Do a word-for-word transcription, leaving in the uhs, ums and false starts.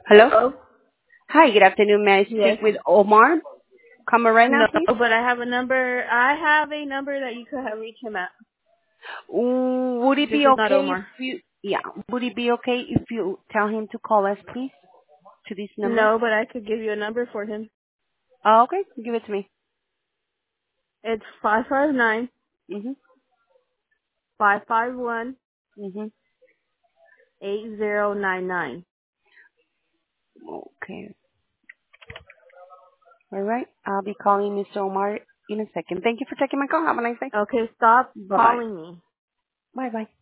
Hello? Hello? Hi, good afternoon. May I Yes. speak with Omar Camarena, No, please? but I have a number. I have a number that you could have reach him at. Ooh, Would it This be is not okay if Omar. you, yeah, would it be okay if you tell him to call us, please, to this number? No, but I could give you a number for him. Oh, okay, give it to me. It's five five nine Mm-hmm, five five one mm-hmm. eight zero nine nine. Okay, all right. I'll be calling Mister Omar in a second. Thank you for taking my call. Have a nice day. Okay, stop Bye-bye. calling me. Bye-bye.